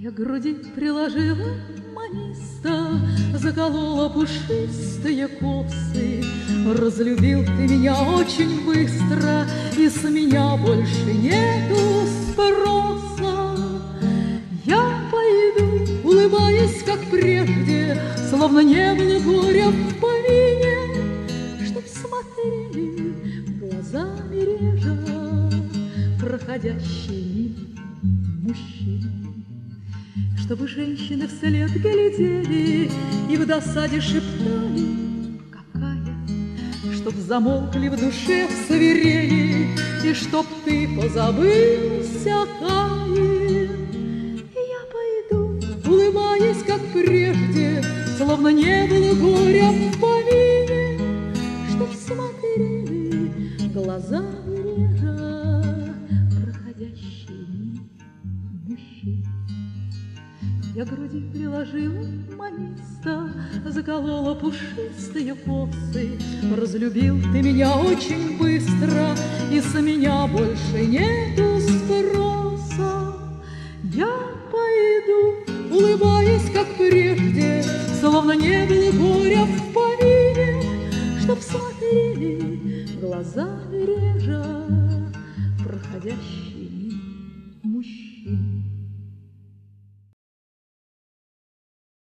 Я к груди приложила маниста, заколола пушистые косы. Разлюбил ты меня очень быстро, и с меня больше нету спроса. Я пойду, улыбаясь, как прежде, словно не было горя в помине, чтоб смотрели глазами реже проходящие мужчины. Чтобы женщины вслед глядели и в досаде шептали: какая, чтоб замолкли в душе свирели, и чтоб ты позабылся, Каин. Я пойду, улыбаясь, как прежде, словно не было горя в помине, чтоб смотрели глазами реже проходящие мужчины. Я к груди приложила маниста, заколола пушистые косы. Разлюбил ты меня очень быстро, и с меня больше нету спроса. Я пойду, улыбаясь, как прежде, словно не было горя в помине, чтоб смотрели глазами реже проходящие